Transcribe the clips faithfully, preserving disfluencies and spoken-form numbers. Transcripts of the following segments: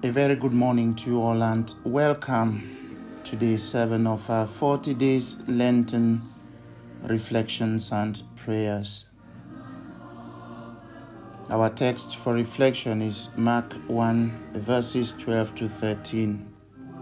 A very good morning to you all and welcome to day seven of our forty days Lenten reflections and prayers. Our text for reflection is Mark one, verses twelve to thirteen.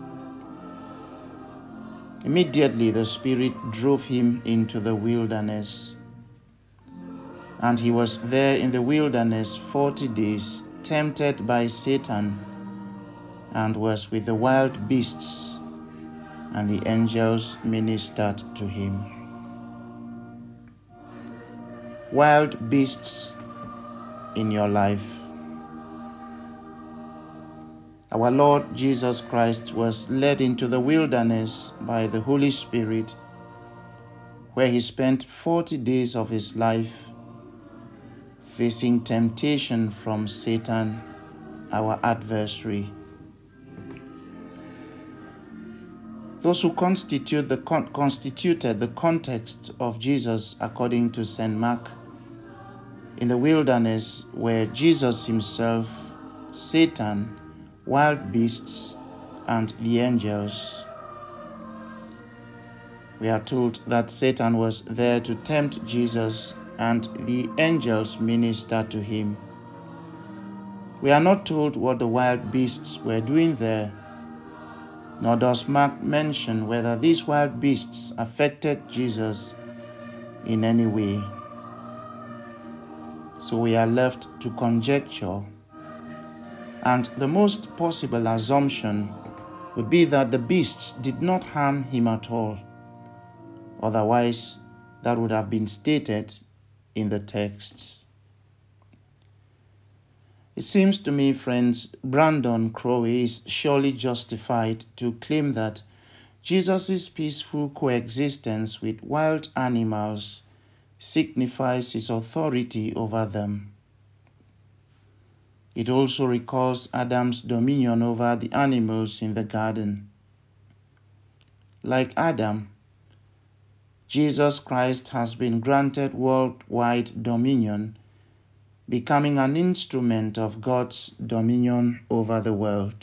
Immediately the Spirit drove him into the wilderness, and he was there in the wilderness forty days, tempted by Satan, and was with the wild beasts, and the angels ministered to him. Wild beasts in your life. Our Lord Jesus Christ was led into the wilderness by the Holy Spirit, where he spent forty days of his life facing temptation from Satan, our adversary. Those who constitute the con- constituted the context of Jesus according to Saint Mark in the wilderness were Jesus himself, Satan, wild beasts, and the angels. We are told that Satan was there to tempt Jesus and the angels ministered to him. We are not told what the wild beasts were doing there, nor does Mark mention whether these wild beasts affected Jesus in any way. So we are left to conjecture, and the most possible assumption would be that the beasts did not harm him at all. Otherwise, that would have been stated in the text. It seems to me, friends, Brandon Crowley is surely justified to claim that Jesus' peaceful coexistence with wild animals signifies his authority over them. It also recalls Adam's dominion over the animals in the garden. Like Adam, Jesus Christ has been granted worldwide dominion, becoming an instrument of God's dominion over the world.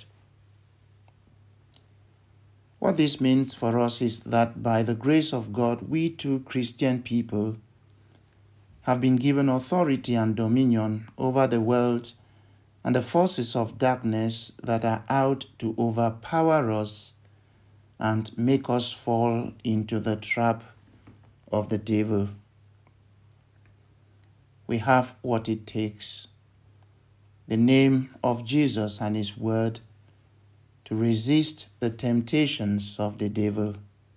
What this means for us is that by the grace of God, we too, Christian people, have been given authority and dominion over the world and the forces of darkness that are out to overpower us and make us fall into the trap of the devil. We have what it takes, the name of Jesus and his word, to resist the temptations of the devil.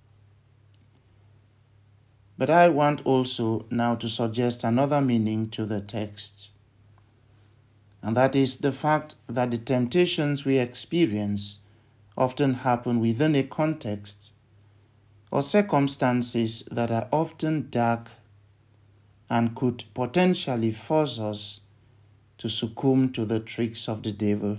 But I want also now to suggest another meaning to the text, and that is the fact that the temptations we experience often happen within a context or circumstances that are often dark and could potentially force us to succumb to the tricks of the devil.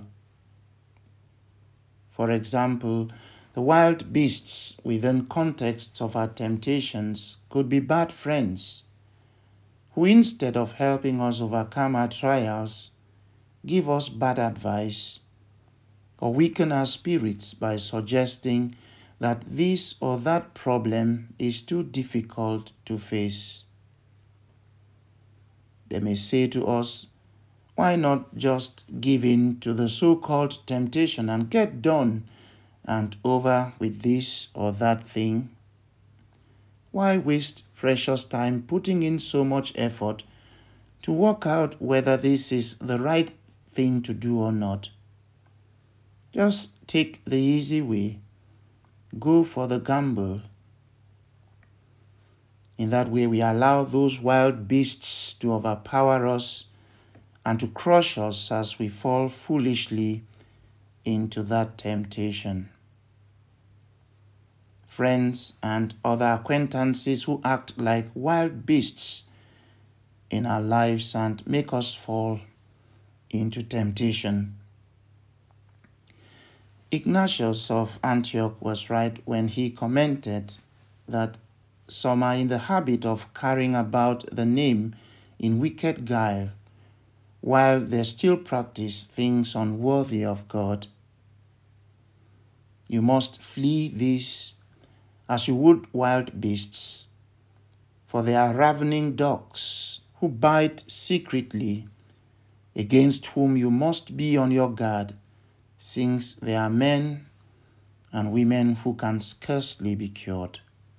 For example, the wild beasts within contexts of our temptations could be bad friends who, instead of helping us overcome our trials, give us bad advice or weaken our spirits by suggesting that this or that problem is too difficult to face. They may say to us, why not just give in to the so-called temptation and get done and over with this or that thing? Why waste precious time putting in so much effort to work out whether this is the right thing to do or not? Just take the easy way. Go for the gamble. In that way, we allow those wild beasts to overpower us and to crush us as we fall foolishly into that temptation. Friends and other acquaintances who act like wild beasts in our lives and make us fall into temptation. Ignatius of Antioch was right when he commented that some are in the habit of carrying about the name in wicked guile, while they still practice things unworthy of God. You must flee these as you would wild beasts, for they are ravening dogs who bite secretly, against whom you must be on your guard, since they are men and women who can scarcely be cured.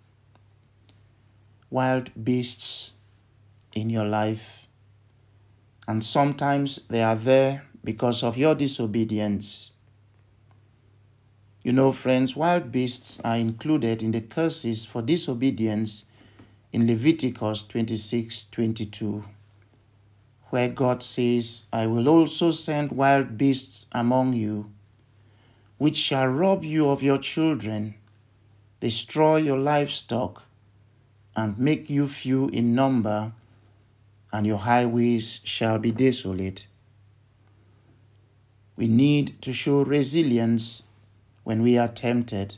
Wild beasts in your life, and sometimes they are there because of your disobedience. You know, friends, wild beasts are included in the curses for disobedience in Leviticus twenty-six twenty-two, where God says, I will also send wild beasts among you, which shall rob you of your children, destroy your livestock, and make you few in number, and your highways shall be desolate. We need to show resilience when we are tempted.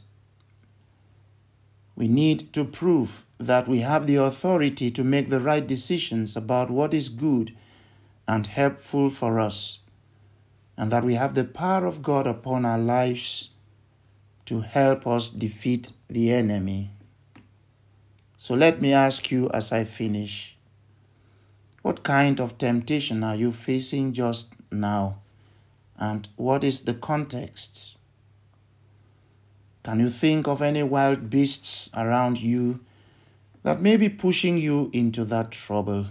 We need to prove that we have the authority to make the right decisions about what is good and helpful for us, and that we have the power of God upon our lives to help us defeat the enemy. So let me ask you as I finish, what kind of temptation are you facing just now, and what is the context? Can you think of any wild beasts around you that may be pushing you into that trouble?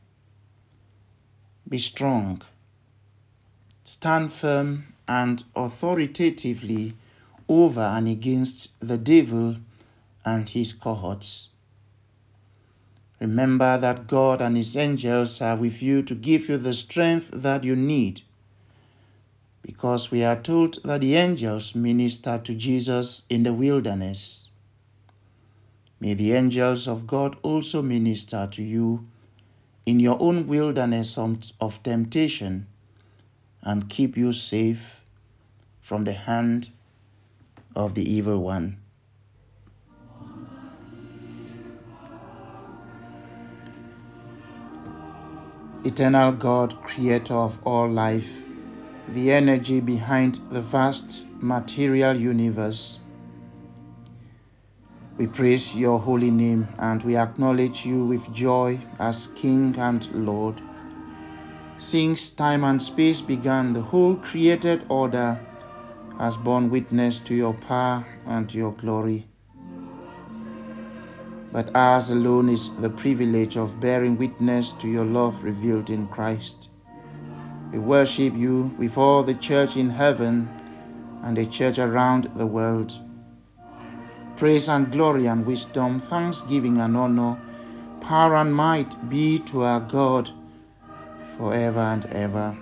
Be strong. Stand firm and authoritatively over and against the devil and his cohorts. Remember that God and his angels are with you to give you the strength that you need, because we are told that the angels minister to Jesus in the wilderness. May the angels of God also minister to you in your own wilderness of temptation and keep you safe from the hand of the evil one. Eternal God, creator of all life, the energy behind the vast material universe, we praise your holy name and we acknowledge you with joy as King and Lord. Since time and space began, the whole created order has borne witness to your power and to your glory. But ours alone is the privilege of bearing witness to your love revealed in Christ. We worship you with all the church in heaven and the church around the world. Praise and glory and wisdom, thanksgiving and honor, power and might be to our God forever and ever.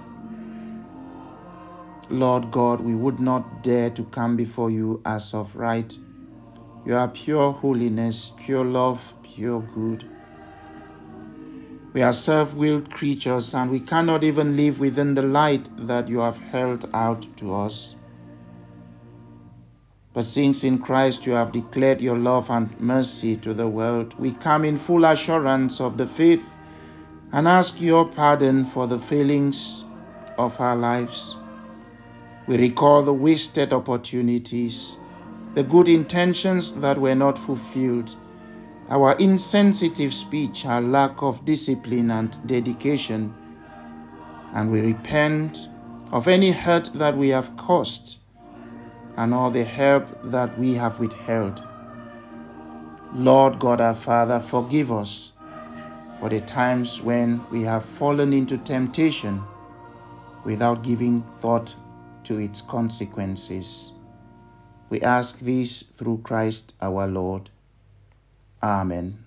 Lord God, we would not dare to come before you as of right. You are pure holiness, pure love, pure good. We are self-willed creatures and we cannot even live within the light that you have held out to us. But since in Christ you have declared your love and mercy to the world, we come in full assurance of the faith and ask your pardon for the failings of our lives. We recall the wasted opportunities, the good intentions that were not fulfilled, our insensitive speech, our lack of discipline and dedication, and we repent of any hurt that we have caused and all the help that we have withheld. Lord God our Father, forgive us for the times when we have fallen into temptation without giving thought to its consequences. We ask this through Christ our Lord. Amen.